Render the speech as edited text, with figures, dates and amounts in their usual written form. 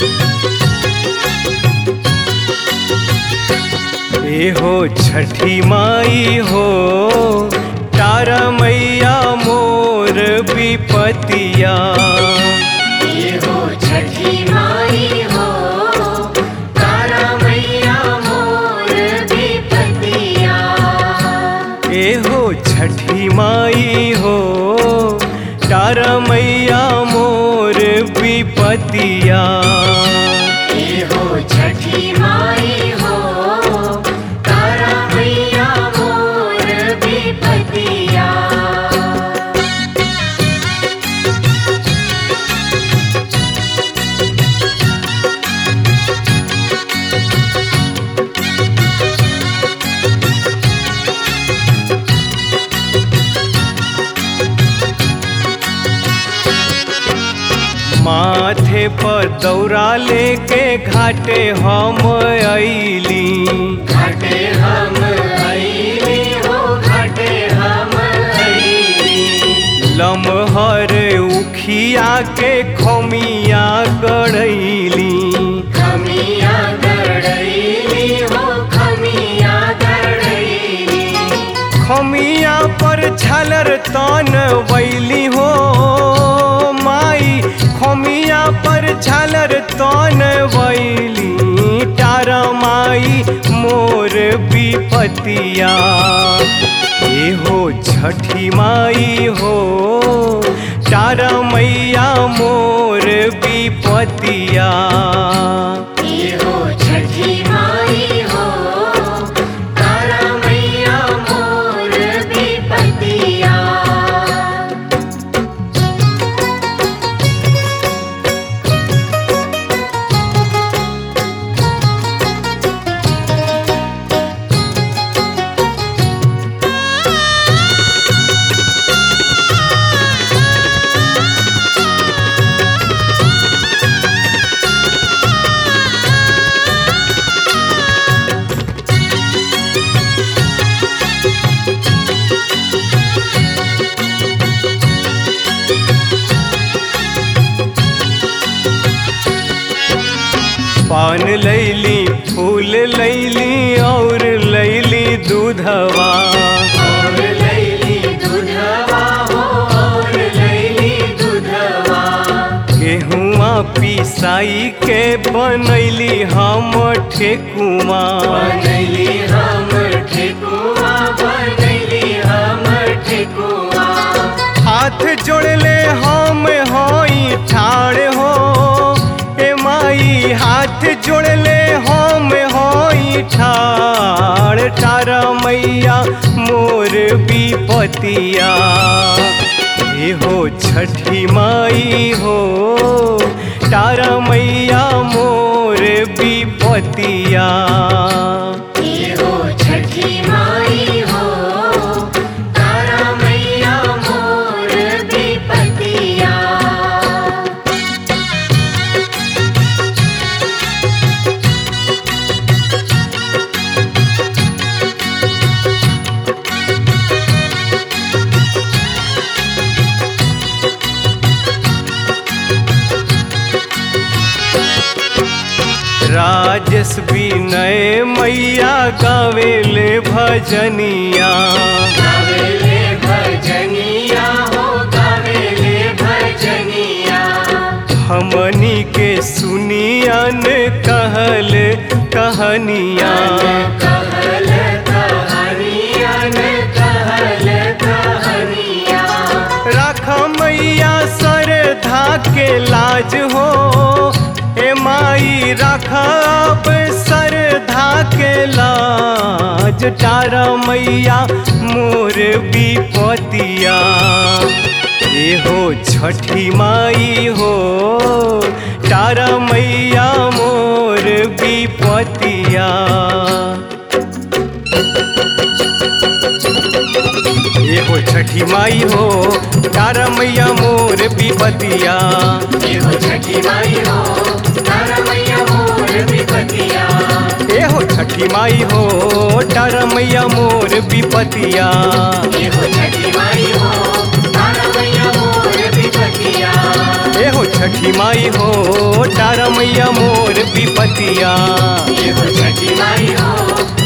ए हो छठी माई हो तारा मैया मोर विपतिया। ये हो छठी माई हो तारा मैया मोर विपतिया। ए हो छठी माई हो तारा मैया मोर विपतिया। ये हो छठी माई हो तारा मैया मोर विपतिया। माथे पर दौरा लेके घाटे हम अइली। घाटे हम अइली हो घाटे हम अइली। लमहर उखिया के खोमिया गड़ैली। खमिया गड़ैली हो खमिया गड़ैली। खोमिया पर झालर तन वैली हो माई। खोमिया पर झालर तन वैली तारा माई मोर विपतिया। ए हो छठी माई हो तारा मैया मोर विपतिया। ये हो छठी माई हो तारा मैया मोर विपतिया। पान लैली फूल लैली और लैली दूधवा। और लैली दूधवा हो और लैली दूधवा। गेहुआ पिसाई के बनैली हम ठेकुआ। बनैली हम ठेकुआ बनैली हम ठेकुआ। हाथ जोड़ले हम हई ठाड़ हो ए माई। हाथ जोड़ले हम हई ठाड़ तारा मैया मोर विपतिया। ए हो छठी माई हो तारा मैया मोर विपतिया। ये हो छठी माई हो तारा मैया मोर विपतिया। राजस विनय मैया गावेले भजनिया। गावेले भजनिया हो गावेले भजनिया। हमनी के सुनियन कहल कहानिया। कहल कहानियन कहल कहानिया। राख मैया श्रद्धा के लाज हो ए माई। राखब श्रद्धा के लाज तारा मैया मोर विपतिया। ए हो छठी माई हो तारा मैया मोर विपतिया। ए हो छठी माई हो तारा मैया मोर विपतिया। ये हो छठी माई हो तारा मैया मोर विपतिया। ए हो छठी माई हो तारा मैया मोर विपतिया। ये हो छठी माई हो तारा मैया मोर विपतिया। ए हो छठी माई हो तारा मैया मोर विपतिया। ये हो छठी माई हो